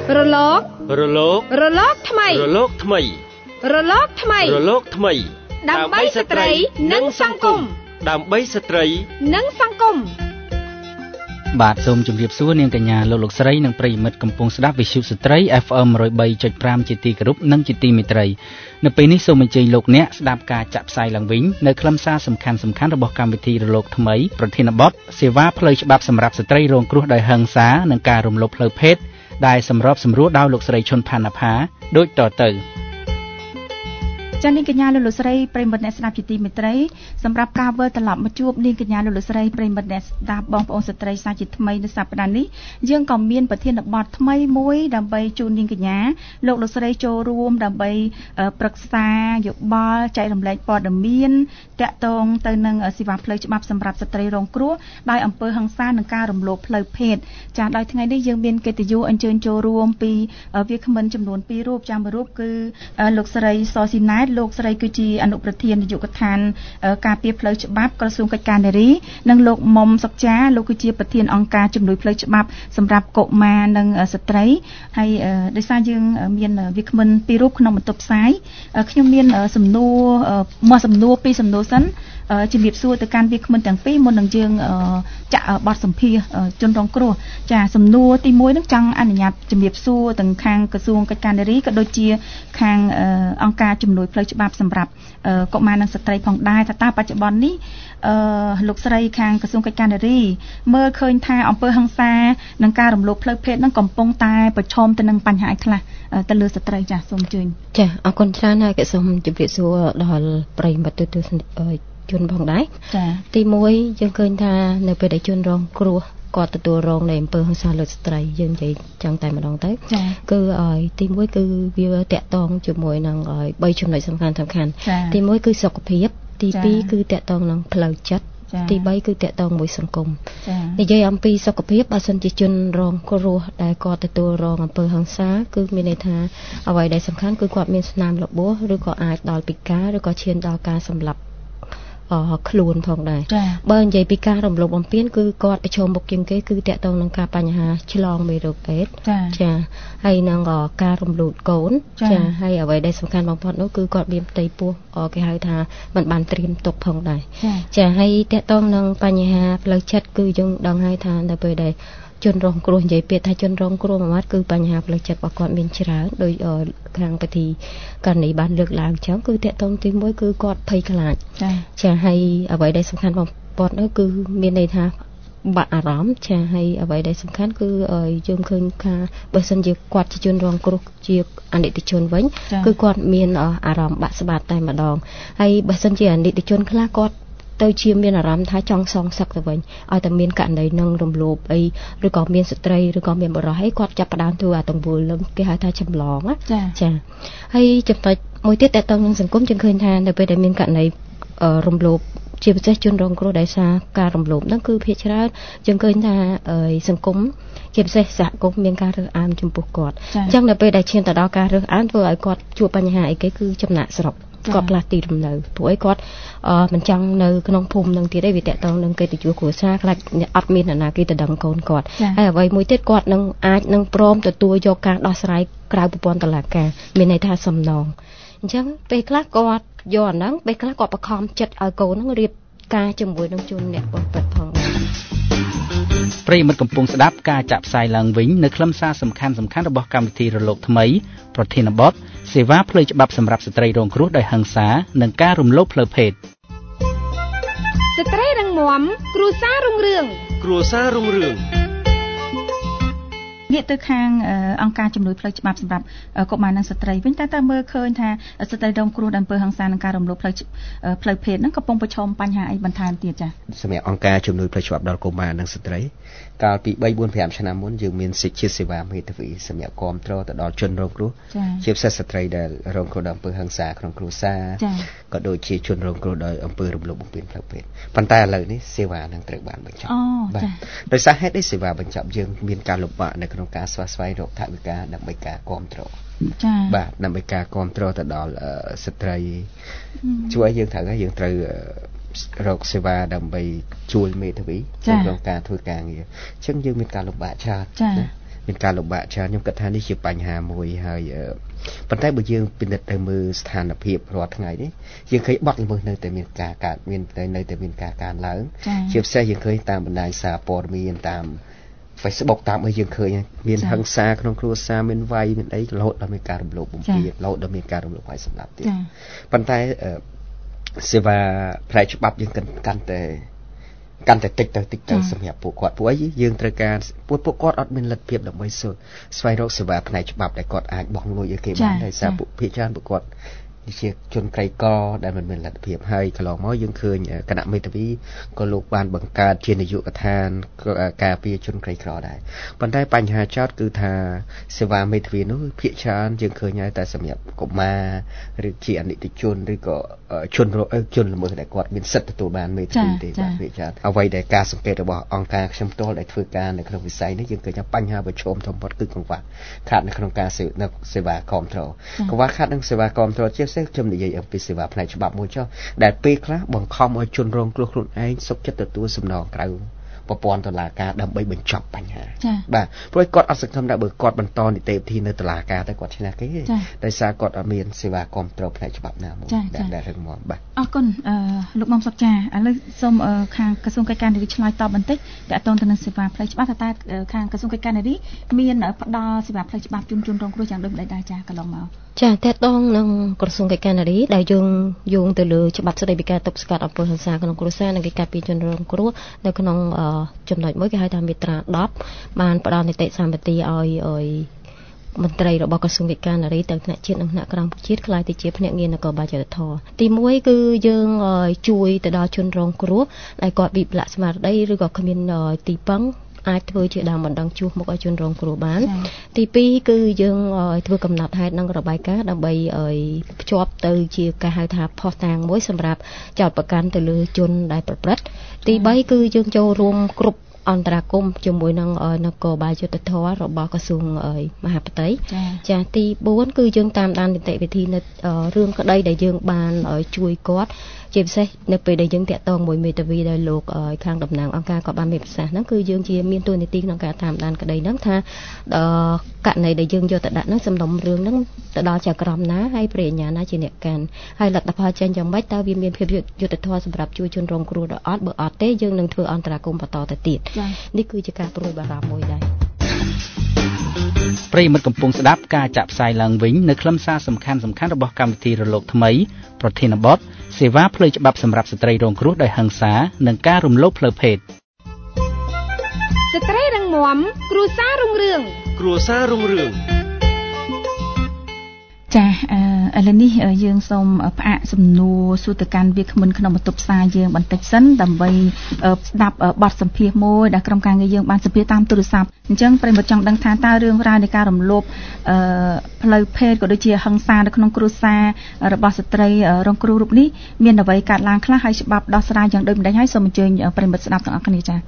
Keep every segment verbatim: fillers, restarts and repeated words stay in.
រលករលករលកថ្មីរលកថ្មីរលកថ្មីរលកថ្មីដើម្បីស្ត្រីនិងសង្គមដើម្បីស្ត្រីនិងសង្គមបាទសូមជម្រាបសួរនាងកញ្ញាលោកលោកស្រីនិងប្រិយមិត្តកំពុងស្ដាប់វិទ្យុស្ត្រី เอฟ เอ็ม หนึ่งศูนย์สามจุดห้า ជាទីគោរពនិងជាទីមេត្រីនៅពេលនេះសូមអញ្ជើញលោកអ្នកស្ដាប់ការចាក់ផ្សាយឡើងវិញនៅខ្លឹមសារសំខាន់សំខាន់របស់កម្មវិធីរលកថ្មីប្រធានបទសេវាផ្លូវច្បាប់សម្រាប់ស្ត្រីរងគ្រោះដោយហិង្សានិងការរំលោភផ្លូវភេទដែលសម្របសម្រួលដោយលោកស្រីឈុនផាណាផាដូចតទៅចា៎នាងកញ្ញាលោកលោកស្រីប្រិមត្តអ្នកស្ដាប់ជាទីមេត្រីសម្រាប់ការវិលត្រឡប់មកជួបនាងកញ្ញាលោកលោកស្រីប្រិមត្តអ្នកស្ដាប់បងប្អូនស្ត្រីសាជាថ្មីនៅសប្តាហ៍នេះយើងក៏មានប្រធានបទថ្មីមួយដើម្បីជូននាងកញ្ញាលោកលោកស្រីចូលរួមដើម្បីប្រឹក្សាយោបល់ចែករំលែកព័ត៌មានតាក់ទងទៅនឹងសេវាផ្លូវច្បាប់សម្រាប់ស្ត្រីរងគ្រោះដោយអំពើហិង្សានិងការរំលោភផ្លូវភេទចា៎ដោយថ្ងៃនេះយើងមានកិត្តិយសអញ្ជើញចូលរួមពីវាគ្មិនចំនួនពីររូបចា៎មួយរូបគឺលោកស្រីសស៊ីណែតលោកស្រីគឺជាអនុប្រធាននាយកដ្ឋានការពារផ្លូវច្បាប់ក្រសួងកិច្ចការនារីនិងលោកមុំសុកចាលោកគឺជាប្រធានអង្គការជំនួយផ្លូវច្បាប់សម្រាប់កុមារនិងស្ត្រីហើយដោយសារយើងមានវាគ្មិនពីររូបក្នុងបន្ទប់ផ្សាយខ្ញុំមានសំណួរមួយសំណួរពីរសំណួរសិនជំរាបសួរទៅកាន់វាគ្មិនទាំងពីរមុននឹងយើងចាក់បទសម្ភាសជនរងគ្រោះចាសំណួរទីមួយនឹងចង់អនុញ្ញាតជំរាបសួរទាំងខាងក្រសួងកិច្ចការនារីក៏ដូចជាខាងអង្គការជំនួយផ្លូវច្បាប់សម្រាប់កុមារនិងស្ត្រីផងដែរថាតើបច្ចុប្បន្ននេះលោកស្រីខាងក្រសួងកិច្ចការនារីមើលឃើញថាអំពើហិង្សានិងការរំលោភផ្លូវភេទនឹងកំពុងតែប្រឈមទៅនឹងបញ្ហាខ្លះទៅលើស្ត្រីចាសូមអញ្ជើញចាអរគុណច្រើនហើយក៏សូមជម្រាបសួរដល់ប្រិយមិត្តទូទៅជនផងដែរចាទីមួយយើងឃើញថានៅពេលដែលជនរងគ្រោះគាត់ទទួលរងនៅអំពើហិង្សាលើស្ត្រីយើងនិយាយចឹងតែម្ដងទៅគឺឲ្យទីមួយគឺវាតាក់ទងជាមួយនឹងឲ្យបីចំណុចសំខាន់សំខាន់ទីមួយគឺសុខភាពទីពីរគឺតាក់ទងនឹងផ្លូវចិត្តទីបីគឺតាក់ទងមួយសង្គមនិយាយអំពីសុខភាពបើសិនជាជនរងគ្រោះដែលគាត់ទទួលរងអំពើហិង្សាគឺមានន័យថាអ្វីដែលសំខាន់គឺគាត់មានស្នាមរបួសឬក៏អាចដល់ពិការឬក៏ឈានដល់ការសម្លាប់អឺខ្លួនផងដែរបើនិយាយពីការរំលោភបំពានគឺគាត់ប្រឈមមុខជាងគេគឺតាក់ទងនឹងការបញ្ហាឆ្លងមេរោគអេដសចាហើយនឹងការរំលូតកូនចាហើយអ្វីដែលសំខាន់បំផុតនោះគឺគាត់មានផ្ទៃពោះគេហៅថាมันបានត្រៀមទុកផងដែរចាហើយតាក់ទងនឹងបញ្ហាផ្លូវចិត្តគឺយើងដឹងហើយថានៅពេលដែលជនរងគ្រោះនិយាយពាក្យថាជនរងគ្រោះមួយម៉ាត់គឺបញ្ហាផ្លូវចិត្តរបស់គាត់មានច្រើនដោយខាងពិធីករណីបានលើកឡើងចឹងគឺតាក់ទងទីមួយគឺគាត់ភ័យខ្លាចចាហើយអ្វីដែលសំខាន់បំផុតនោះគឺមានន័យថាបាក់អារម្មណ៍ចាហើយអ្វីដែលសំខាន់គឺយើងឃើញថាបើសិនជាគាត់ជាជនរងគ្រោះជាអនិច្ចជនវិញគឺគាត់មានអារម្មណ៍បាក់ស្បាតតែម្ដងហើយបើសិនជាអនិច្ចជនខ្លះគាត់ទៅជាមានអារម្មណ៍ថាចង់សងសឹកទៅវិញឲ្យតែមានករណីនឹងរំលោភអីឬក៏មានស្ត្រីឬក៏មានបុរសអីគាត់ចាប់ផ្ដើមធ្វើអាទង្វើលំគេហៅថាចម្លងចាហើយចំណុចមួយទៀតតើតើនឹងសង្គមយើងឃើញថានៅពេលដែលមានករណីរំលោភជាពិសេសជនរងគ្រោះដោយសារការរំលោភហ្នឹងគឺភាគច្រើនយើងឃើញថាសង្គមជាពិសេសសហគមន៍មានការរើសអើងចំពោះគាត់អញ្ចឹងនៅពេលដែលឈានទៅដល់ការរើសអើងធ្វើឲ្យគាត់ជួបបញ្ហាអីគេគឺចំណាក់ស្រុកគាត់ផ្លាស់ទីលំនៅព្រោះអីគាត់មិនចង់នៅក្នុងភូមិនឹងទៀតទេវាតាក់ទងនឹងកិត្តិយសគ្រួសារខ្លាចអត់មានអ្នកណាគេទៅដឹងកូនគាត់ហើយអ្វីមួយទៀតគាត់នឹងអាចនឹងព្រមទទួលយកការដោះស្រាយក្រៅប្រព័ន្ធតុលាការមានន័យថាសំណងអញ្ចឹងពេលខ្លះគាត់យកអាហ្នឹងពេលខ្លះគាត់បខំចិត្តឲ្យកូនហ្នឹងរៀបការជាមួយនឹងជនអ្នកបំពេញផងប្រិយមិត្តកំពុងស្ដាប់ការចាក់ផ្សាយឡើងវិញនៅខ្លឹមសារសំខាន់សំខាន់របស់កម្មវិធីរលកថ្មីប្រធានបទសេវាផ្លូវច្បាប់សម្រាប់ស្ត្រីរងគ្រោះដោយហិង្សានិងការរំលោភផ្លូវភេទស្ត្រីរឹងមាំគ្រួសាររុងរឿងគ្រួសាររុងរឿងងាកទៅខាងអង្គការជំនួយផ្លូវច្បាប់សម្រាប់កុមារនិងស្ត្រីវិញតើតើមើលឃើញថាស្ត្រីរងគ្រោះដោយអំពើហិង្សានិងការរំលោភផ្លូវផ្លូវភេទហ្នឹងកំពុងប្រឈមបញ្ហាអីបន្ថែមទៀតចា៎សម្រាប់អង្គការជំនួយផ្លូវច្បាប់ដល់កុមារនិងស្ត្រីកាលពីបី បួន ប្រាំឆ្នាំមុនយើងមានសិទ្ធិសេវាមេធាវីសម្រាប់គាំទ្រទៅដល់ជនរងគ្រោះជាពិសេសស្ត្រីដែលរងគ្រោះដោយអំពើហិង្សាក្នុងគ្រួសារក៏ដូចជាជនរងគ្រោះដោយអំពើរំលោភបំពានផ្លូវភេទប៉ុន្តែឥឡូវនេះសេវានឹងត្រូវបានបញ្ចប់បាទដោយសារហេតុអីសេវាបញ្ចប់យើងមានការលំបាកនៅក្នុងការស្វែងស្វែងរកថវិកាដើម្បីការគាំទ្រចា៎បាទដើម្បីការគាំទ្រទៅដល់ស្ត្រីជួយឲ្យយើងត្រូវហើយយើងត្រូវរកសេវាដើម្បីជួយមេធាវីក្នុងការធ្វើការងារអញ្ចឹងយើងមានការលំបាកច្រើនណាមានការលំបាកច្រើនខ្ញុំគិតថានេះជាបញ្ហាមួយហើយប៉ុន្តែបើយើងពិនិត្យទៅមើលស្ថានភាពរាល់ថ្ងៃនេះយើងឃើញបទល្មើសនៅតែមានការកើតមានតែនៅតែមានការកើនឡើងជាពិសេសយើងឃើញតាមបណ្ដាញសារព័ត៌មានតាម Facebook តាមអីយើងឃើញមានហិង្សាក្នុងគ្រួសារមានវាយមានអីរហូតដល់មានការរំលោភបំពានរហូតដល់មានការរំលោភឲ្យសម្លាប់ទៀតប៉ុន្តែសេវាផ្នែកច្បាប់យើងកាន់តែកាន់តែតិចទៅតិចទៅសម្រាប់ពួកគាត់ពួកអីយើងត្រូវការពួកពួកគាត់អត់មានលទ្ធភាពដើម្បីស្វែងរកសេវាផ្នែកច្បាប់ដែលគាត់អាចបង់លុយឲ្យគេបានដោយសារពួកភាគច្រើនពួកគាត់ជាជនក្រីក្រដែលមិនមានលទ្ធភាពហើយកន្លងមកយើងឃើញគណៈមេធាវីក៏លោកបានបង្កើតជានាយកដ្ឋានការពារជនក្រីក្រដែរប៉ុន្តែបញ្ហាចោតគឺថាសេវាមេធាវីនោះភាគច្រើនយើងឃើញហើយតែសម្រាប់កុមារឬជាអនិច្ចជនឬក៏ជនជនល្មើសដែលគាត់មានសិទ្ធិទទួលបានមេធាវីទេបាទភាគច្រើនអ្វីដែលការសង្កេតរបស់អង្គការខ្ញុំផ្ទាល់ដែលធ្វើការនៅក្នុងវិស័យនេះយើងឃើញថាបញ្ហាប្រឈមធំបំផុតគឺកង្វះខាតនៅក្នុងការសេវាគាំទ្រកង្វះខាតនឹងសេវាគាំទ្រជាខ្ញុំនិយាយអំពីសេវាផ្នែកច្បាប់មួយចុះដែលពេលខ្លះបង្ខំឲ្យជនរងគ្រោះខ្លួនឯងសុខចិត្តទទួលសំណងក្រៅប្រព័ន្ធតុលាការដើម្បីបញ្ចប់បញ្ហាបាទព្រោះគាត់អត់សង្ឃឹមថាបើគាត់បន្តនីតិវិធីនៅតុលាការតែគាត់ឈ្នះគេទេដោយសារគាត់អត់មានសេវាគាំទ្រផ្នែកច្បាប់ណាមួយដែលរឹងមាំបាទអរគុណលោកមុំសុកចាឥឡូវសូមខាងក្រសួងកិច្ចការនារីឆ្លើយតបបន្តិចទាក់ទងទៅនឹងសេវាផ្នែកច្បាប់ថាតើខាងក្រសួងកិច្ចការនារីមានផ្ដល់សេវាផ្នែកច្បាប់ជូនជនរងគ្រោះយ៉ាងដូចម្តេចដែរចាកន្លងមកចាតើតងនឹងក្រសួងកិច្ចការនារីដែលយើងយោងទៅលើច្បាប់ស្តីពីការទប់ស្កាត់អំពើហិង្សាក្នុងគ្រួសារនិងកិច្ចការពារជនរងគ្រោះនៅក្នុងចំណុចមួយគេហៅថាមាត្រាដប់បានផ្ដល់នីតិសម្បទាឲ្យឲ្យមន្ត្រីរបស់ក្រសួងកិច្ចការនារីទាំងថ្នាក់ជាតិនិងថ្នាក់ក្រោមជាតិខ្លាយទៅជាភ្នាក់ងារនគរបាលយុត្តិធម៌ទីមួយគឺយើងជួយទៅដល់ជនរងគ្រោះដែលគាត់វិបលាក់ស្មារតីឬក៏គ្មានទីពឹងអាចធ្វើជាដើមបណ្ដឹងជួសមុខឲ្យជនរងគ្រោះបានទីពីរគឺយើងធ្វើកំណត់ហេតុនិងរបាយការណ៍ដើម្បីឲ្យភ្ជាប់ទៅជាការហៅថាភស្តុតាងមួយសម្រាប់ចោទប្រកាន់ទៅលើជនដែលប្រព្រឹត្តទីបីគឺយើងចូលរួមគ្រប់អន្តរាគមន៍ជាមួយនឹងនគរបាលយុត្តិធម៌របស់ក្រសួងមហាផ្ទៃចាទីបួនគឺយើងតាមដាននីតិវិធីនៅរឿងក្តីដែលយើងបានជួយគាត់ជាពិសេសនៅពេលដែលយើងតាក់ទងមួយមេធាវីដែលលោកខាងតំណាងអង្គការក៏បានមានប្រសាសន៍ហ្នឹងគឺយើងជាមានតួនាទីក្នុងការតាមដានក្តីហ្នឹងថាករណីដែលយើងយកទៅដាក់ហ្នឹងសំណុំរឿងហ្នឹងទៅដល់ជាក្រុមណាហើយព្រះអាជ្ញាណាជាអ្នកកាន់ហើយលទ្ធផលចេញយ៉ាងម៉េចតើវាមានភាពយុត្តិធម៌សម្រាប់ជួយជនរងគ្រោះដល់អត់បើអត់ទេយើងនឹងធ្វើអន្តរាគមន៍បន្តទៅទៀតនេះគឺជាការព្រួយបារម្ភមួយដែរប្រិយមិត្តកំពុងស្ដាប់ការចាក់ផ្សាយឡើងវិញនៅខ្លឹមសារសំខាន់ៗរបស់កម្មវិធីរលកថ្មីប្រធានបទសេវាផ្លូវច្បាប់សម្រាប់ស្ត្រីរងគ្រោះដោយហិង្សានិងការរំលោភផ្លូវភេទស្ត្រីរឹងមាំគ្រួសាររុងរឿងគ្រួសាររុងរឿងចាឥឡូវនេះយើងសូមផ្អាកសំណួរសួរទៅកាន់វាគ្មិនក្នុងបន្ទប់ផ្សាយយើងបន្តិចសិនដើម្បីស្ដាប់បទសម្ភាសន៍មួយដែលក្រុមការងារយើងបានសម្ភាសន៍តាមទូរស័ព្ទអញ្ចឹងប្រិយមិត្តចង់ដឹងថាតើរឿងរ៉ាវនៃការរំលោភផ្លូវភេទក៏ដូចជាហិង្សានៅក្នុងគ្រួសាររបស់ស្ត្រីរងគ្រោះរូបនេះមានអ្វីកើតឡើងខ្លះហើយច្បាប់ដោះស្រាយយ៉ាងដូចម្តេចហើយសូមអញ្ជើញប្រិយមិត្តស្ដាប់ទាំងអស់គ្នាចា៎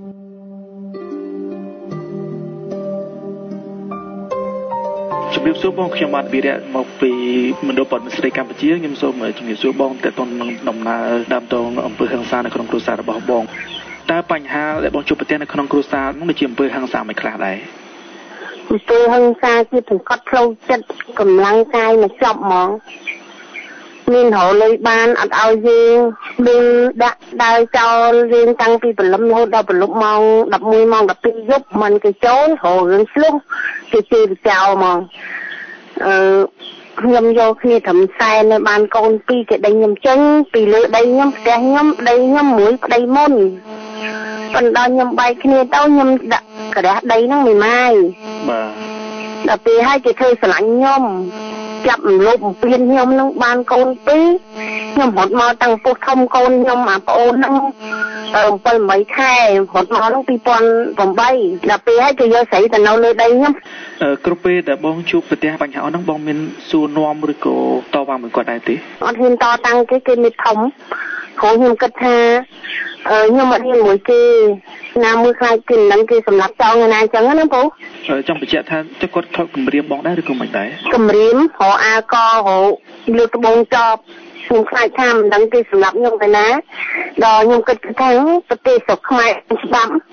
ជំរាបសួរបងខ្ញុំបាទវីរៈមកពីមណ្ឌលបទស្រីកម្ពុជាខ្ញុំសូមជំរាបសួរបងតើតនឹងដំណើរដើមតងអំពើហិង្សានៅក្នុងគ្រួសាររបស់បងតើបញ្ហាដែលបងជួបប្រទះនៅក្នុងគ្រួសារនោះជាអំពើហិង្សាមិនខ្លះដែរអំពើហិង្សាជាសង្កត់ផ្លូវចិត្តកម្លាំងកាយមកចប់ហ្មងមានរលុយបានអត់ឲ្យយើងដូចដាក់ដើរចោលយើងតាំងពីព្រលឹមរហូតដល់ព្រលប់ម៉ោងដប់មួយម៉ោងដប់ពីរយប់មិនគេចូលរហរឿងឆ្លុះគេជឿចោលហ្មងអឺខ្ញុំយកគ្នាត្រឹមសែននៅបានកូនពីរគេដេញខ្ញុំចេញពីលើដីខ្ញុំផ្ទះខ្ញុំប្តីខ្ញុំមួយប្តីមុនប៉ុន្តែខ្ញុំបែកគ្នាទៅខ្ញុំដាក់ក្រាស់ដីហ្នឹងមួយម៉ាយបាទដល់ពេលឲ្យគេធ្វើស្រឡាញ់ខ្ញុំចាប់រំលោភបំពានខ្ញុំនឹងបានកូនពីរខ្ញុំរត់មកតាំងពោះធំកូនខ្ញុំអាប្អូនហ្នឹងbảyខែរត់មកហ្នឹងពីរពាន់ប្រាំeightដល់ពេលឲ្យគេយកស្រីទៅនៅលើដីខ្ញុំគ្រប់ពេលដែលបងជួបប្រទះបញ្ហាហ្នឹងបងមានសួរនាំឬក៏តវ៉ាមួយគាត់ដែរទេអត់ហ៊ានតតាំងគេគេមានធំព្រោះខ្ញុំគិតថាខ្ញុំអត់ហ៊ានមួយគេណាមួយខ្លាចគេនឹងគេសម្រាប់ចោលថ្ងៃណាអញ្ចឹងណាបងចង់បញ្ជាក់ថាចុះគាត់ខកគម្រាមបងដែរឬក៏មិនដែរគម្រាមរកអាករលើកត្បូងចប់ខ្ញុំខ្លាចថាមិនដឹងគេសម្រាប់ខ្ញុំទៅណាដល់ខ្ញុំគិតថាប្រទេសស្រុកខ្មែរច្បាប់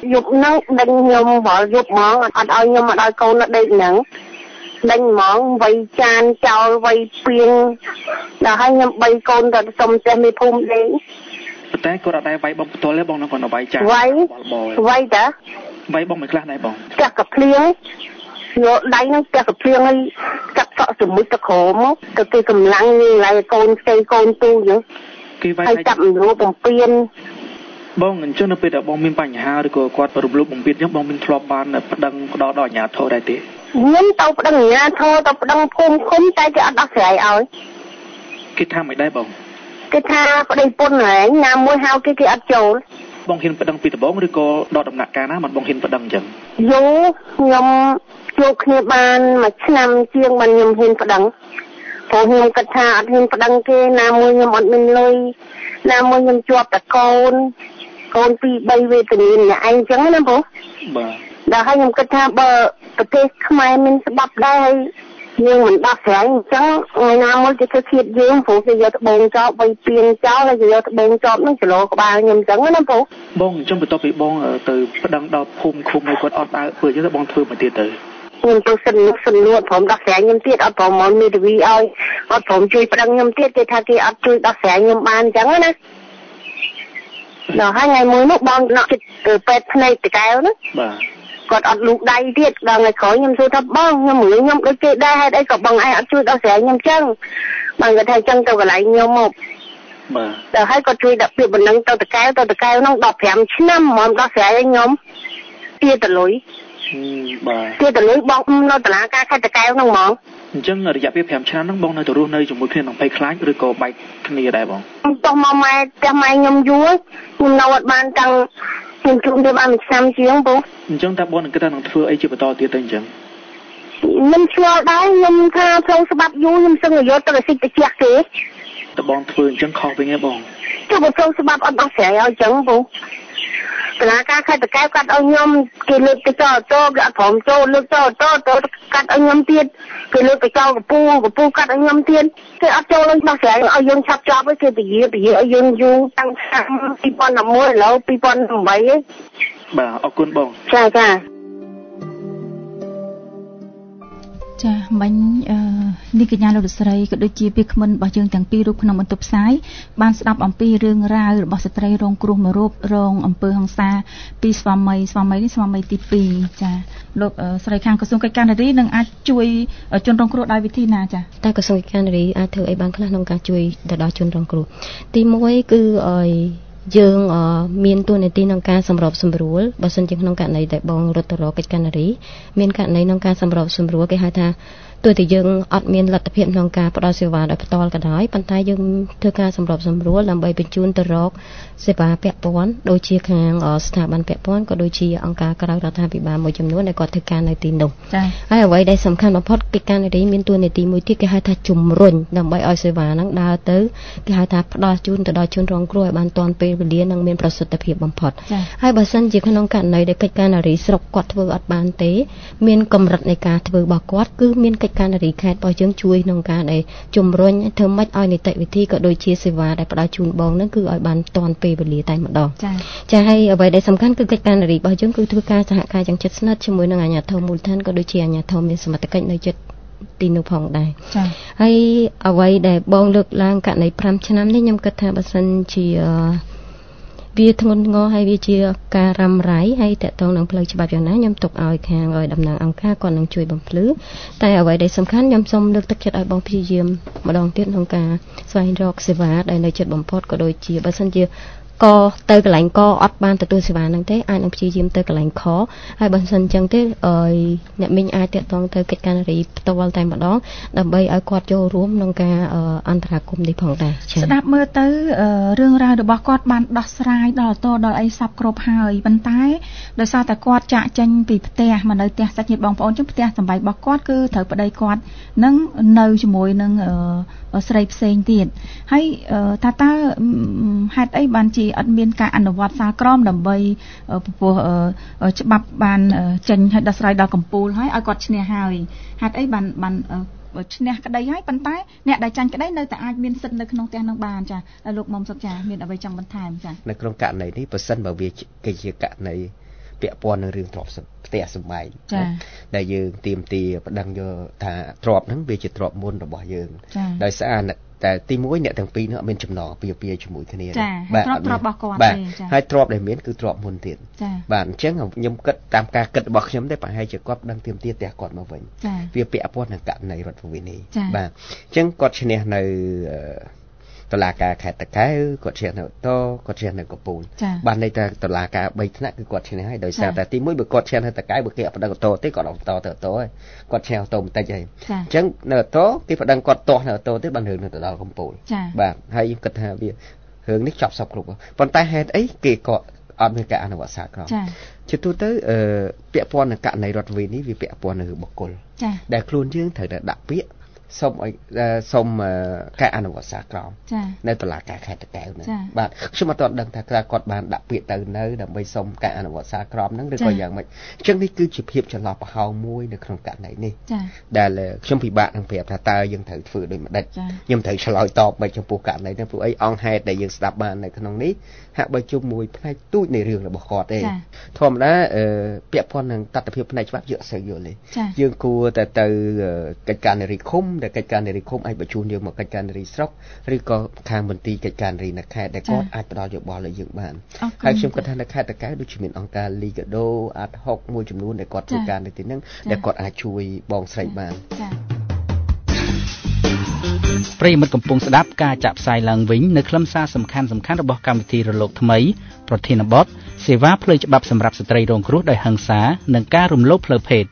យប់ហ្នឹងដេញខ្ញុំរាល់យប់ហ្មងអត់ឲ្យខ្ញុំអត់ឲ្យកូននៅដេកហ្នឹងដេញហ្មងវាយចានចោលវាយពីងដល់ឲ្យខ្ញុំបីកូនទៅសុំផ្ទះមេភូមិដេកតែគាត់អត់ដែរវាយបងផ្ទាល់ទេបងនៅគាត់វាយចានវាយវាយតាវាយបងមិនខ្លះដែរបងចាក់កាភ្លៀងយកដៃហ្នឹងចាក់កាភ្លៀងឲ្យចាក់សក់ជាមួយទឹកក្រមកទៅគេកម្លាំងនេះឡៃកូនផ្ទៃកូនទូចឹងគេវាយឲ្យចាប់មនុស្សបំពេញបងអញ្ចឹងនៅពេលដែលបងមានបញ្ហាឬក៏គាត់រំលោភបំពានអញ្ចឹងបងមានធ្លាប់បានប្តឹងផ្ដោតដល់អាជ្ញាធរដែរទេខ្ញុំទៅប្តឹងអាជ្ញាធរទៅប្តឹងភូមិឃុំតែគេអត់ដោះស្រាយឲ្យគេថាមិនដែរបងគេថាប្តីពុនហើយណាមួយហៅគេគេអត់ចូលបងហ៊ានប្តឹងពីដំបងឬក៏ដល់ដំណាក់កាលណាមិនបងហ៊ានប្តឹងអញ្ចឹងយូខ្ញុំជួបគ្នាបានមួយឆ្នាំជាងបានខ្ញុំហ៊ានប្តឹងព្រោះខ្ញុំគិតថាអត់ហ៊ានប្តឹងគេណាមួយខ្ញុំអត់មានលុយណាមួយខ្ញុំជាប់តែកូនកូនពីរបីវេទនាម្នាក់ឯងអញ្ចឹងណាបងបាទដល់ហើយខ្ញុំគិតថាបើប្រទេសខ្មែរមានច្បាប់ដែរហើយយើងមិនដោះស្រាយអញ្ចឹងថ្ងៃណាមួយគេធ្វើឃាតយើងព្រោះគេយកត្បូងចោលបីពីងចោលហើយគេយកត្បូងចោលនឹងចលោក្បាលខ្ញុំអញ្ចឹងណាបងបងអញ្ចឹងបន្ទាប់ពីបងទៅប្តឹងដល់ភូមិឃុំឲ្យគាត់អត់ដើរធ្វើអញ្ចឹងបងធ្វើមកទៀតទៅខ្ញុំទៅសិនសិនលួតព្រមដោះស្រាយខ្ញុំទៀតអត់ព្រមមកមានទ្វីឲ្យអត់ព្រមជួយប្តឹងខ្ញុំទៀតគេថាគេអត់ជួយដោះស្រាយខ្ញុំបានអញ្ចឹងណាដល់ហើយថ្ងៃមួយនោះបងណក់ចិត្តពេទ្យភ្នែកតកែវណាបាទគាត់អត់លូកដៃទៀតដល់ថ្ងៃក្រោយខ្ញុំសួរថាបងខ្ញុំមើលខ្ញុំដូចគេដែរហេតុអីក៏បងឯងអត់ជួយដោះស្រាយខ្ញុំចឹងបងគាត់ថាចឹងទៅកន្លែងខ្ញុំមកបាទដល់ហើយគាត់ជួយដាក់ពាក្យបណ្ដឹងទៅតកែវទៅតកែវនោះដប់ប្រាំឆ្នាំមកដោះស្រាយឲ្យខ្ញុំទាតលុយបាទទាតលុយបងនៅតឡាការខេត្តតកែវនោះហ្មងអញ្ចឹងរយៈពេលប្រាំឆ្នាំហ្នឹងបងនៅទៅរស់នៅជាមួយគ្នានឹងភ័យខ្លាចឬក៏បែកគ្នាដែរបងតោះមកម៉ែផ្ទះម៉ែខ្ញុំយូរខ្ញុំនៅអត់បានតាំងខ្ញុំជួបទៅបានមួយឆ្នាំជាងបងអញ្ចឹងតើបងនឹងគិតថានឹងធ្វើអីជាបន្តទៀតទៅអញ្ចឹងខ្ញុំឆ្លល់ដែរខ្ញុំថាផ្លូវច្បាប់យូរខ្ញុំសឹងយកទៅសិទ្ធិតិចគេតើបងធ្វើអញ្ចឹងខុសវិញទេបងចុះបើផ្លូវច្បាប់អត់ដោះស្រាយឲ្យអញ្ចឹងបងតឡាការខេត្តតកែវកាត់ឲ្យខ្ញុំគេលើកទៅចោលតោគេអត់ព្រមចូលលើកចោលតោតោកាត់ឲ្យខ្ញុំទៀតគេលើកទៅចោលកពូកពូកាត់ឲ្យខ្ញុំទៀតគេអត់ចូលឲ្យដោះស្រាយឲ្យយើងឆាប់ចប់ឲ្យគេពជាពជាឲ្យយើងយូរតាំងឆ្នាំពីរពាន់មួយឥឡូវពីរពាន់ប្រាំបីឯងបាទអរគុណបងចាចាចាមិញអឺនេះកញ្ញាលោកស្រីក៏ដូចជាពីក្មិនរបស់យើងទាំងពីររូបក្នុងបន្ទប់ផ្សាយបានស្ដាប់អំពីរឿងរ៉ាវរបស់ស្ត្រីរងគ្រោះមួយរូបរងអំពើហិង្សាពីស្វាមីស្វាមីនេះស្វាមីទីពីរចាលោកស្រីខាងក្រសួងកិច្ចការនារីនឹងអាចជួយជនរងគ្រោះដោយវិធីណាចាតើក្រសួងកិច្ចការនារីអាចធ្វើអីបានខ្លះក្នុងការជួយទៅដល់ជនរងគ្រោះទីមួយគឺឲ្យយើងមានទួនាទីក្នុងការសម្របសម្រួលបើសិនជាក្នុងករណីដែលបងរត់ទៅរកកិច្ចការនារីមានករណីក្នុងការសម្របសម្រួលគេហៅថាទោះតែយើងអត់មានលទ្ធភាពក្នុងការផ្តល់សេវាដោយផ្ទាល់ក៏ដោយប៉ុន្តែយើងធ្វើការសម្របសម្រួលដើម្បីបញ្ជូនទៅរកសេវាពាក់ព័ន្ធដូចជាខាងស្ថាប័នពាក់ព័ន្ធក៏ដូចជាអង្គការក្រៅរដ្ឋាភិបាលមួយចំនួនដែលគាត់ធ្វើការនៅទីនោះចា៎ហើយអ្វីដែលសំខាន់បំផុតកិច្ចការនារីមានទួនាទីមួយទៀតគេហៅថាជំរុញដើម្បីឲ្យសេវាហ្នឹងដើរទៅគេហៅថាផ្ដល់ជូនទៅដល់ជនរងគ្រោះឲ្យបានទាន់ពេលវេលានិងមានប្រសិទ្ធភាពបំផុតហើយបើសិនជាក្នុងករណីដែលកិច្ចការនារីស្រុកគាត់ធ្វើអត់បានទេមានកម្រិតនៃការធ្វើរបស់គាត់គឺមានកិច្ចការនារីខេត្តរបស់យើងជួយក្នុងការដែលជំរុញធ្វើម៉េចឲ្យនីតិវិធីក៏ដូចជាសេវាដែលផ្ដល់ជូនបងហ្នឹងគឺឲ្យបានទាន់ពេលវេលាតែម្ដងចា៎ចា៎ហើយអ្វីដែលសំខាន់គឺកិច្ចការនារីរបស់យើងគឺធ្វើការសហការយ៉ាងជិតស្និទ្ធជាមួយនឹងអាជ្ញាធរមូលដ្ឋានក៏ដូចជាអាជ្ញាធរមានសមត្ថកិច្ចនៅជិតទីនោះផងដែរចា៎ហើយអ្វីដែលបងលើកឡើងករណីប្រាំឆ្នាំនេះខ្ញុំគិតថាបើសិនជាវាធ្ងន់ធ្ងរហើយវាជាការរ៉ាំរ៉ៃហើយតកតងនឹងផ្លូវច្បាប់យ៉ាងណាខ្ញុំទុកឲ្យខាងឲ្យតំណាងអង្គការគាត់នឹងជួយបំភ្លឺតែអ្វីដែលសំខាន់ខ្ញុំសូមលើកទឹកចិត្តឲ្យបងព្យាយាមម្ដងទៀតក្នុងការស្វែងរកសេវាដែលនៅជិតបំផុតក៏ដូចជាបើសិនជាក៏ទៅកន្លែងកអត់បានទទួលសេវាហ្នឹងទេអាចនឹងព្យាយាមទៅកន្លែងខហើយបើមិនអញ្ចឹងទេអឺអ្នកមីងអាចតាក់ទងទៅកិច្ចការនារីផ្ទាល់តែម្ដងដើម្បីឲ្យគាត់ចូលរួមក្នុងការអន្តរាគមន៍នេះផងដែរស្ដាប់មើលទៅរឿងរ៉ាវរបស់គាត់បានដោះស្រាយដល់តដល់អីសពគ្រប់ហើយប៉ុន្តែដោយសារតែគាត់ចាក់ចេញពីផ្ទះមកនៅផ្ទះសាច់ញាតិបងប្អូនជិះផ្ទះសម្បែងរបស់គាត់គឺត្រូវប្តីគាត់នឹងនៅជាមួយនឹងស្រីផ្សេងទៀតហើយថាតើហេតុអីបានជាអត់មានការអនុវត្តសាលក្រមដើម្បីពពោះច្បាប់បានចេញឲ្យដោះស្រាយដល់កំពូលហើយឲ្យគាត់ឈ្នះហើយហេតុអីបានបានឈ្នះក្តីហើយប៉ុន្តែអ្នកដែលចាញ់ក្តីនៅតែអាចមានសិទ្ធិនៅក្នុងផ្ទះនឹងបានចាលោកមុំសុកចាមានអ្វីចង់បន្ថែមចានៅក្នុងករណីនេះបើសិនបើវាគេជាករណីពាក់ព័ន្ធនឹងរឿងទ្រព្យផ្ទះសម្បែងដែលយើងទៀមទាប្តឹងយកថាទ្រព្យហ្នឹងវាជាទ្រព្យមុនរបស់យើងដោយសារតែទីមួយអ្នកទាំងពីរនោះអត់មានចំណងពីពីជាមួយគ្នាបាទទ្រព្យរបស់គាត់ទេចា៎ហើយទ្រព្យដែលមានគឺទ្រព្យមុនទៀតបាទអញ្ចឹងខ្ញុំគិតតាមការគិតរបស់ខ្ញុំទេប្រហែលជាគាត់ដឹងទៀមទាផ្ទះគាត់មកវិញវាពាក់ព័ន្ធនឹងករណីរដ្ឋវិន័យបាទអញ្ចឹងគាត់ឈ្នះនៅតុលាការខេត្តតាកែវគាត់ឈ្នះនៅតគាត់ឈ្នះនៅកំពូលបានន័យថាតុលាការបីថ្នាក់គឺគាត់ឈ្នះហើយដោយសារតែទីមួយបើគាត់ឈ្នះនៅតាកែវបើគេអត់ប្តឹងតទេគាត់អត់តទៅតហើយគាត់ឈ្នះតបន្តិចហើយអញ្ចឹងនៅតគេប្តឹងគាត់ទាស់នៅតទេបានរឿងនៅទៅដល់កំពូលបាទហើយខ្ញុំគិតថាវារឿងនេះចប់សពគ្រប់ប៉ុន្តែហេតុអីគេក៏អត់មានការអនុវត្តសាក្រមជាទូទៅពាក់ព័ន្ធនឹងករណីរដ្ឋវិន័យវាពាក់ព័ន្ធនឹងបុគ្គលដែលខ្លួនយើងត្រូវតែដាក់ពាក្យសូមឲ្យសូមការអនុវត្តសាក្រមនៅតុលាការខេត្តតាកែវហ្នឹងបាទខ្ញុំអត់ទាន់ដឹងថាគាត់បានដាក់ពាក្យទៅនៅដើម្បីសូមការអនុវត្តសាក្រមហ្នឹងឬក៏យ៉ាងម៉េចអញ្ចឹងនេះគឺជាភាពចន្លោះប្រហោងមួយនៅក្នុងករណីនេះដែលខ្ញុំពិបាកនឹងប្រាប់ថាតើយើងត្រូវធ្វើដូចម្ដេចខ្ញុំត្រូវឆ្លើយតបមិនចំពោះករណីនេះព្រោះអីអង្គហេតុដែលយើងស្ដាប់បាននៅក្នុងនេះហាក់បីជុំមួយផ្នែកទូចនៃរឿងរបស់គាត់ទេធម្មតាពាក់ព័ន្ធនឹងតត្តភាពផ្នែកច្បាប់យើងអត់សូវយល់ទេយើងគួរតែទៅកិច្ចការនារីឃុំដែលកិច្ចការនារីឃុំអាចបញ្ជូនយើងមកកិច្ចការនារីស្រុកឬក៏ខាងមន្ទីរកិច្ចការនារីនៅខេត្តដែលគាត់អាចផ្ដល់យោបល់ឲ្យយើងបានហើយខ្ញុំគិតថានៅខេត្តតាកែវដូចជាមានអង្គការ Liga do អាត់ហុកមួយចំនួនដែលគាត់ធ្វើការនៅទីហ្នឹងដែលគាត់អាចជួយបងស្រីបានប្រិយមិត្តកំពុងស្ដាប់ការចាក់ផ្សាយឡើងវិញនៅខ្លឹមសារសំខាន់សំខាន់របស់កម្មវិធីរលកថ្មីប្រធានបទសេវាផ្លូវច្បាប់សម្រាប់ស្ត្រីរងគ្រោះដោយហិង្សានិងការរំលោភផ្លូវភេទ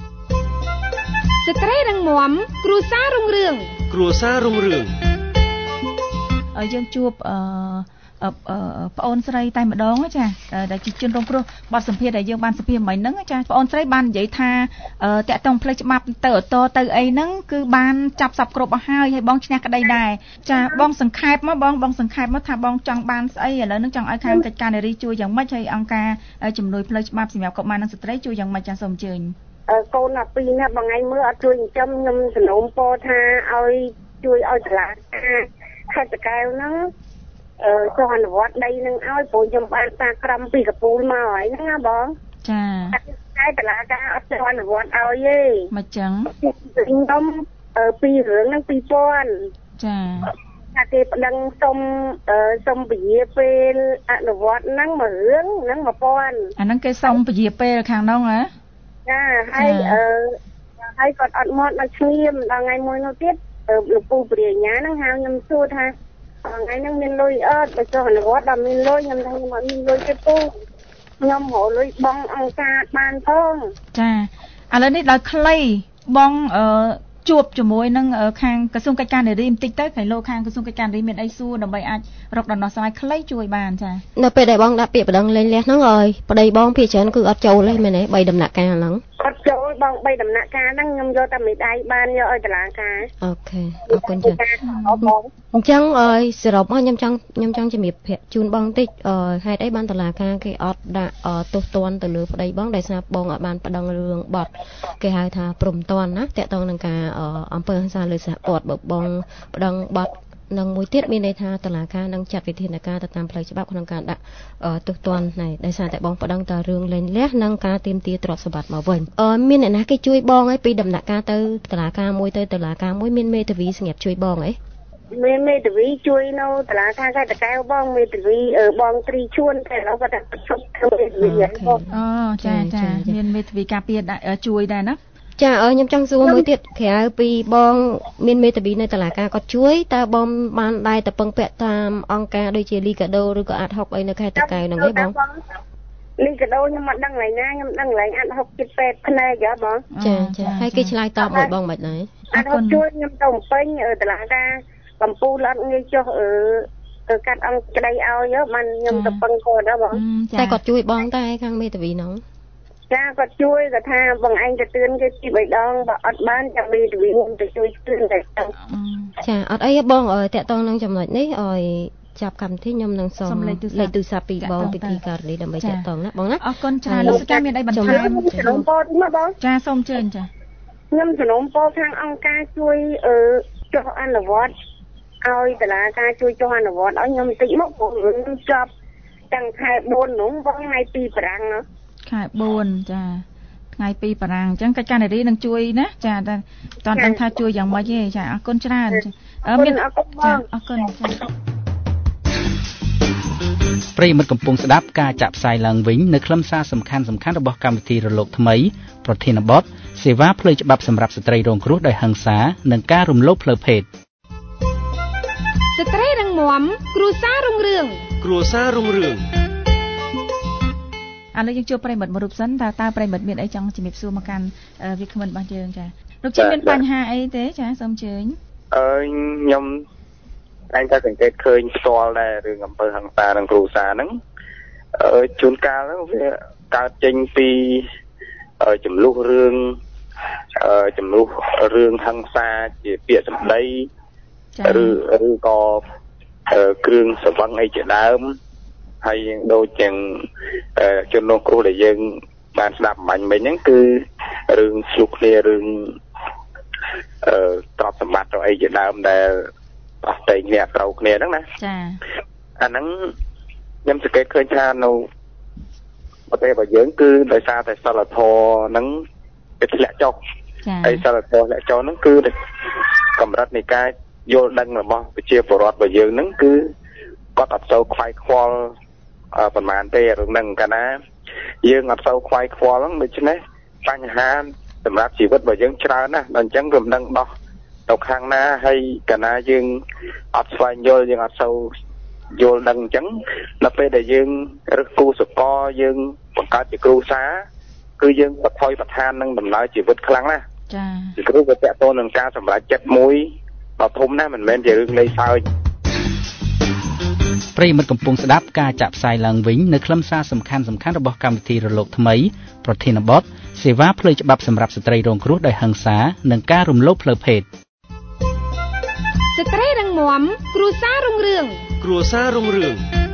ស្ត្រីរឹងមាំគ្រួសាររុងរឿងគ្រួសាររុងរឿងយើងជួបអឺប្អូនស្រីតែម្ដងចាដែលជាជនរងគ្រោះបទសម្ភាសន៍ដែលយើងបានសម្ភាសន៍មិញហ្នឹងចាប្អូនស្រីបាននិយាយថាតាក់ទងផ្លូវច្បាប់ទៅអតទៅអីហ្នឹងគឺបានចាប់សពគ្រប់អស់ហើយហើយបងឈ្នះក្តីដែរចាបងសង្ខេបមកបងបងសង្ខេបមកថាបងចង់បានស្អីឥឡូវហ្នឹងចង់ឲ្យខាងកិច្ចការនារីជួយយ៉ាងម៉េចហើយអង្គការជំនួយផ្លូវច្បាប់សម្រាប់កុមារនិងស្ត្រីជួយយ៉ាងម៉េចចាសូមអញ្ជើញកូនអាពីរណាបងឯងមើលអត់ជួយចិញ្ចឹមខ្ញុំសនំពរថាឲ្យជួយឲ្យតឡាការខេត្តតាកែវហ្នឹងអឺចុះអនុវត្តដីនឹងឲ្យព្រោះខ្ញុំបានសារក្រមពីកពូលមកហើយហ្នឹងណាបងចាតែតឡាការអត់ចុះអនុវត្តឲ្យទេមកចឹងខ្ញុំអឺពីរឿងហ្នឹងពីរពាន់ចាថាគេប្តឹងសុំអឺសុំពជាពេលអនុវត្តហ្នឹងមួយរឿងហ្នឹងមួយពាន់អាហ្នឹងគេសុំពជាពេលខាងនោះហ៎ចាហើយអឺហើយគាត់អត់មកដល់ឈ្ងៀមដល់ថ្ងៃមួយនោះទៀតលោកពូព្រាញ្ញាហ្នឹងហៅខ្ញុំសួរថាថ្ងៃហ្នឹងមានលុយអត់បើចុះអនុវត្តដល់មានលុយខ្ញុំថាខ្ញុំអត់មានលុយទេពូខ្ញុំរកលុយបងអង្គការបានផងចាឥឡូវនេះដល់ខ្លីបងអឺជួបជាមួយនឹងខាងក្រសួងកិច្ចការនារីបន្តិចទៅក្រៃលោខាងក្រសួងកិច្ចការនារីមានអីសួរដើម្បីអាចរកដំណោះស្រាយខ្លីជួយបានចានៅពេលដែលបងដាក់ពាក្យប្តឹងលេងលះហ្នឹងអើយប្តីបងភាគច្រើនគឺអត់ចូលទេមែនទេបីដំណាក់កាលហ្នឹងអត់ចូលបងបីដំណាក់កាលហ្នឹងខ្ញុំយកតែមេដៃបានយកឲ្យតុលាការអូខេអរគុណចាអញ្ចឹងអើយសរុបមកខ្ញុំចង់ខ្ញុំចង់ជំរាបជូនបងតិចអឺហេតុអីបានតុលាការគេអត់ដាក់ទោសទណ្ឌទៅលើប្តីបងដោយសារបងអត់បានប្តឹងរឿងបទគេហៅថាព្រំទាន់ណាតាក់ទងនឹងការអំពើហិង្សាលើសហព័ន្ធបើបងប្តឹងបទនឹងមួយទៀតមានន័យថាតុលាការនឹងចាត់វិធានការទៅតាមផ្លូវច្បាប់ក្នុងការដាក់ទោសទណ្ឌនេះដោយសារតែបងប្តឹងតរឿងលែងលះនិងការទាមទារទ្រព្យសម្បត្តិមកវិញអឺមានអ្នកណាគេជួយបងឯពីដំណាក់កាលទៅតុលាការមួយទៅតុលាការមួយមានមេធាវីសម្រាប់ជួយបងឯមេមេធាវីជួយនៅតុលាការខេត្តតាកែវបងមេធាវីបងត្រីជួនតែเราគាត់តែជប់ធ្វើមេធាវីបងអូចាចាមានមេធាវីការពារជួយដែរណាចាអើខ្ញុំចង់សួរមួយទៀតក្រៅពីបងមានមេធាវីនៅតុលាការគាត់ជួយតើបងបានដែរទៅពឹងពាក់តាមអង្គការដូចជា Liga do ឬក៏អាត់ហុកអីនៅខេត្តតាកែវហ្នឹងឯងបង Liga do ខ្ញុំអត់ដឹងកន្លែងណាខ្ញុំដឹងកន្លែងអាត់ហុកចិត្តពេទ្យភ្នែកហ៎បងចាចាហើយគេឆ្លើយតបមកបងមិនដែរអាត់ហុកជួយខ្ញុំទៅពេញតុលាការកំពូលអត់ងាយចុះអឺទៅកាត់អង្គក្តីឲ្យបានខ្ញុំទៅពឹងគាត់ដែរបងតែគាត់ជួយបងតែខាងមេធាវីហ្នឹងចាគាត់ជួយគាត់ថាបងឯងទៅទឿនគេទីបីដងបើអត់បានចាំមេធាវីខ្ញុំទៅជួយទឿនតែចាអត់អីបងតាក់ទងនឹងចំណុចនេះឲ្យចាប់កម្មវិធីខ្ញុំនឹងសូមលេខទូរស័ព្ទពីបងពីទីការនីដើម្បីតាក់ទងណាបងណាអរគុណច្រើនលោកស្កាមានអីបន្ថែមសនំពោមកបងចាសូមអញ្ជើញចាខ្ញុំសនំពោខាងអង្គការជួយអឺចុះអនុវត្តឲ្យតុលាការជួយចុះអនុវត្តឲ្យខ្ញុំបន្តិចមកព្រោះខ្ញុំជាប់តាំងខែបួននោះបងថ្ងៃពីប្រាំងណាខខែបួនចាថ្ងៃពីរបារាំងអញ្ចឹងកិច្ចការនារីនឹងជួយណាចាតែតើដឹងថាជួយយ៉ាងម៉េចទេចាអរគុណច្រើនអឺមានអរគុណចាអរគុណចាប្រិយមិត្តកំពុងស្ដាប់ការចាក់ផ្សាយឡើងវិញនៅខ្លឹមសារសំខាន់សំខាន់របស់កម្មវិធីរលកថ្មីប្រធានបទសេវាផ្លូវច្បាប់សម្រាប់ស្ត្រីរងគ្រោះដោយហិង្សានិងការរំលោភផ្លូវភេទស្ត្រីរឹងមាំគ្រួសាររុងរឿងគ្រួសាររុងរឿងឥឡូវយើងជួបប្រិយមិត្តមួយរូបសិនតើតើប្រិយមិត្តមានអីចង់ជំរាបសួរមកកាន់វាគ្មិនរបស់យើងចាលោកជិះមានបញ្ហាអីទេចាសូមអញ្ជើញអឺខ្ញុំតែងតែសង្កេតឃើញផ្ទាល់ដែររឿងអំពើហិង្សានិងគ្រួសារហ្នឹងអឺជួនកាលហ្នឹងវាកើតចេញពីចំនួនរឿងអឺចំនួនរឿងហិង្សាជាពាក្យសម្ដីឬឬក៏គ្រឿងសង្វឹងអីជាដើមហើយដូចជាជនរងគ្រោះដែលយើងបានស្ដាប់អំបញ្ញមិញហ្នឹងគឺរឿងឆ្លុះគ្នារឿងអឺទ្រព្យសម្បត្តិអីជាដើមដែលអស់តែគ្នាត្រូវគ្នាហ្នឹងណាចាអាហ្នឹងខ្ញុំសង្កេតឃើញថានៅប្រទេសរបស់យើងគឺដោយសារតែសិលធម៌ហ្នឹងវាធ្លាក់ចុះហើយសិលធម៌ធ្លាក់ចុះហ្នឹងគឺកម្រិតនៃការយល់ដឹងរបស់ប្រជាពលរដ្ឋរបស់យើងហ្នឹងគឺគាត់អត់សូវខ្វាយខ្វល់ប្រហែលទេរឿងហ្នឹងកាលណាយើងអត់សូវខ្វាយខ្វល់ហ្នឹងដូច្នេះបញ្ហាសម្រាប់ជីវិតរបស់យើងច្រើនណាស់ដល់អញ្ចឹងវាមិនដឹងដោះទៅខាងណាហើយកាលណាយើងអត់ស្វែងយល់យើងអត់សូវយល់ដឹងអញ្ចឹងដល់ពេលដែលយើងរឹសគូសកលយើងបង្កើតជាគ្រួសារគឺយើងបថុយបឋាននឹងដំណើរជីវិតខ្លាំងណាស់ចា៎គឺវាតកតទៅនឹងការសម្រេចចិត្តមួយដ៏ធំណាស់មិនមែនជារឿងលេងសើចប្រិយមិត្តកំពុងស្ដាប់ការចាក់ផ្សាយឡើងវិញនៅខ្លឹមសារសំខាន់សំខាន់របស់កម្មវិធីរលកថ្មីប្រធានបទសេវាផ្លូវច្បាប់សម្រាប់ស្ត្រីរងគ្រោះដោយហិង្សានិងការរំលោភផ្លូវភេទស្ត្រីរឹងមាំគ្រួសាររុងរឿងគ្រួសាររុងរឿង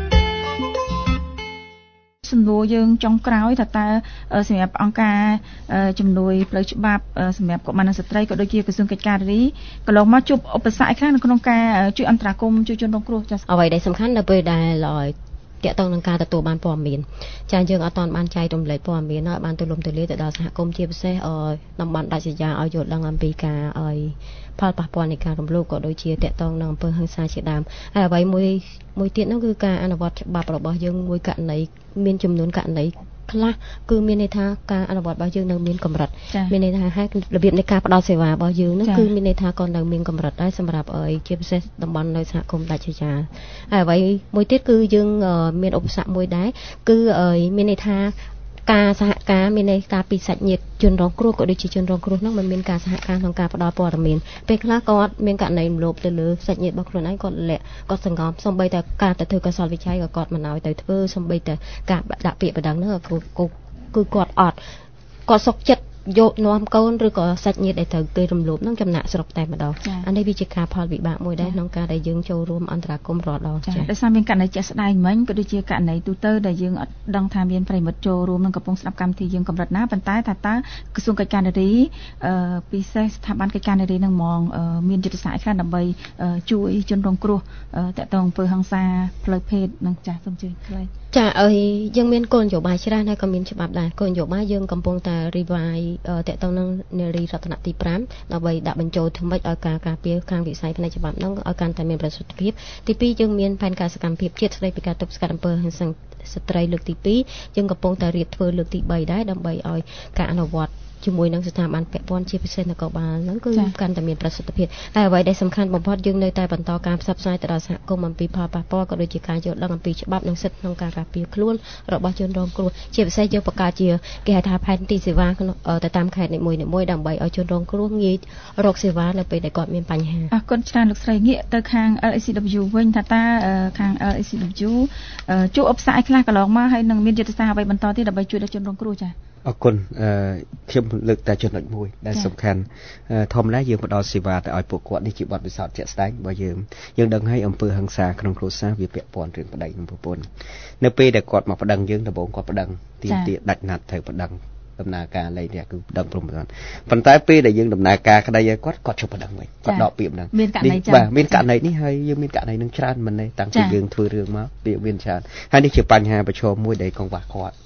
សំណួរយើងចុងក្រោយថាតើសម្រាប់អង្គការជំនួយផ្លូវច្បាប់សម្រាប់កុមារនិងស្ត្រីក៏ដូចជាក្រសួងកិច្ចការនារីកន្លងមកជួបឧបសគ្គឯខ្លះនៅក្នុងការជួយអន្តរាគមន៍ជួយជនរងគ្រោះចា៎អ្វីដែលសំខាន់នៅពេលដែលតាក់ទងនឹងការទទួលបានព័ត៌មានចាយើងអត់ទាន់បានចែករំលែកព័ត៌មានឲ្យបានទូលំទូលាយទៅដល់សហគមន៍ជាពិសេសតំបន់ដាច់ស្រយាលឲ្យយល់ដឹងអំពីការឲ្យផលប៉ះពាល់នៃការរំលោភក៏ដូចជាតាក់ទងនឹងអំពើហិង្សាជាដើមហើយអ្វីមួយមួយទៀតនោះគឺការអនុវត្តច្បាប់របស់យើងមួយករណីមានចំនួនករណីខ្លះគឺមានន័យថាការអនុវត្តរបស់យើងនៅមានកម្រិតមានន័យថាហើយរបៀបនៃការផ្តល់សេវារបស់យើងនោះគឺមានន័យថាក៏នៅមានកម្រិតដែរសម្រាប់ឲ្យជាពិសេសតំបន់នៅសហគមន៍ដាច់ស្រយាលហើយអ្វីមួយទៀតគឺយើងមានឧបសគ្គមួយដែរគឺមានន័យថាការសហការមានន័យថាពីសាច់ញាតិជនរងគ្រោះក៏ដូចជាជនរងគ្រោះនោះมันមានការសហការក្នុងការផ្តល់ព័ត៌មានពេលខ្លះគាត់មានករណីរំលោភទៅលើសាច់ញាតិរបស់ខ្លួនឯងគាត់លាក់គាត់សង្ងំសូម្បីតែការទៅធ្វើកសលវិច័យក៏គាត់មិនឲ្យទៅធ្វើសូម្បីតែការដាក់ពាក្យបណ្ដឹងនោះគឺគឺគាត់អត់គាត់សុកចិត្តយកនាំកូនឬក៏សាច់ញាតិដែលត្រូវគេរំលោភនឹងចំណាក់ស្រុកតែម្ដងអានេះវាជាការផលវិបាកមួយដែរក្នុងការដែលយើងចូលរួមអន្តរាគមន៍រាល់ដងចា៎ដោយសារមានករណីជាក់ស្ដែងមិញក៏ដូចជាករណីទូទៅដែលយើងអត់ដឹងថាមានប្រិមិត្តចូលរួមនឹងកំពុងស្ដាប់កម្មវិធីយើងកម្រិតណាប៉ុន្តែថាតើក្រសួងកិច្ចការនារីអឺពិសេសស្ថាប័នកិច្ចការនារីនឹងហ្មងមានយុទ្ធសាស្ត្រខ្លះដើម្បីជួយជនរងគ្រោះតាក់ទងអំពើហិង្សាផ្លូវភេទនឹងចាស់សូមជឿខ្លីចាអីយើងមានគោលនយោបាយច្រើនហើយក៏មានច្បាប់ដែរគោលនយោបាយយើងកំពុងតែ revise តាក់ទងនឹងនារីរតនៈទីfiveដើម្បីដាក់បញ្ចូលថ្មីឲ្យការការពារខាងវិស័យផ្នែកច្បាប់នោះឲ្យកាន់តែមានប្រសិទ្ធភាពទីtwoយើងមានផែនការសកម្មភាពជាតិស្តីពីការទប់ស្កាត់អំពើហិង្សាស្ត្រីលើកទីtwoយើងកំពុងតែរៀបធ្វើលើកទីthreeដែរដើម្បីឲ្យការអនុវត្តជាមួយនឹងស្ថាប័នពាក់ព័ន្ធជាពិសេសនគរបាលហ្នឹងគឺកាន់តែមានប្រសិទ្ធភាពហើយអ្វីដែលសំខាន់បំផុតយើងនៅតែបន្តការផ្សព្វផ្សាយទៅដល់សហគមន៍អំពីផលប៉ះពាល់ក៏ដូចជាការយល់ដឹងអំពីច្បាប់និងសិទ្ធិក្នុងការការពារខ្លួនរបស់ជនរងគ្រោះជាពិសេសយើងបង្កើតជាគេហៅថាផែនទីសេវាទៅតាមខេត្តនីមួយៗដើម្បីឲ្យជនរងគ្រោះងាយរកសេវានៅពេលដែលគាត់មានបញ្ហាអរគុណច្រើនលោកស្រីងាកទៅខាង แอล เอ ซี ដបલ્យូ វិញថាតើខាង แอล เอ ซี ដបલ્យូ ជួបឧបសគ្គខ្លះកន្លងមកហើយនឹងមានយុទ្ធសាស្ត្រអ្វីបន្តទៀតដើម្បីជួយដល់ជនរងគ្រោះចា៎អរគុណអឺខ្ញុំលើកតែចំណុចមួយដែលសំខាន់ធម្មតាយើងផ្ដល់សេវាទៅឲ្យពួកគាត់នេះជាបទពិសោធន៍ជាក់ស្ដែងរបស់យើងយើងដឹងហើយអំពើហិង្សាក្នុងគ្រួសារវាពាក់ព័ន្ធរឿងប្តីនិងប្រពន្ធនៅពេលដែលគាត់មកប្តឹងយើងដំបូងគាត់ប្តឹងទីទីដាច់ណាត់ត្រូវប្តឹងដំណើរការលេខនេះគឺប្តឹងព្រមប្រទានប៉ុន្តែពេលដែលយើងដំណើរការក្តីឲ្យគាត់គាត់ជប់ប្តឹងវិញគាត់ដកពាក្យប្តឹងនេះបាទមានករណីនេះហើយយើងមានករណីនឹងច្រើនមែនទេតាំងពីយើងធ្វើរឿងមកវាមានច្រើនហើយនេះជាបញ្ហាប្រឈមមួយដែលកង្វះខាត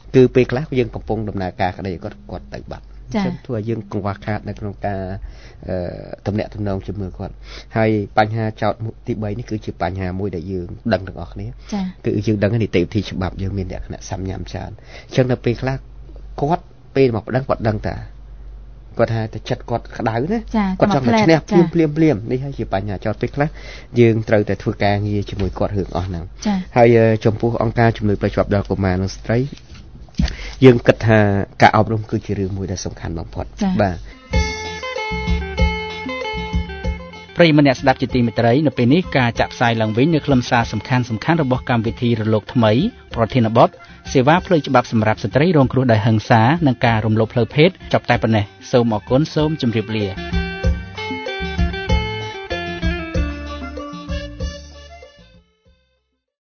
គឺពេលខ្លះយើងកំពុងដំណើរការក្តីគាត់គាត់ទៅបាត់ចឹងធ្វើឲ្យយើងកង្វះខាតនៅក្នុងការទំនាក់ទំនងជាមួយគាត់ហើយបញ្ហាចោតទី3នេះគឺជាបញ្ហាមួយដែលយើងដឹងទាំងអស់គ្នាគឺយើងដឹងនីតិវិធីច្បាប់យើងមានលក្ខណៈសំញាំច្រើនអញ្ចឹងនៅពេលខ្លះគាត់ពេលមកប្តឹងគាត់ដឹងតាគាត់ថាតែចិត្តគាត់ក្តៅណាគាត់ចង់តែឈ្នះភ្លាមភ្លាមភ្លាមនេះហើយជាបញ្ហាចោតពេលខ្លះយើងត្រូវតែធ្វើការងារជាមួយគាត់រឿងអស់ហ្នឹងហើយចំពោះអង្គការជំនួយផ្លូវច្បាប់ដល់កុមារនិងស្ត្រីយើងគិតថាការអប់រំគឺជារឿងមួយដែលសំខាន់បំផុតបាទប្រិយមិត្តអ្នកស្ដាប់ជាទីមេត្រីនៅពេលនេះការចាក់ផ្សាយឡើងវិញនៅខ្លឹមសារសំខាន់សំខាន់របស់កម្មវិធីរលកថ្មីប្រធានបទសេវាផ្លូវច្បាប់សម្រាប់ស្ត្រីរងគ្រោះដោយហិង្សានិងការរំលោភផ្លូវភេទចប់តែប៉ុណ្ណេះសូមអរគុណសូមជម្រាបលា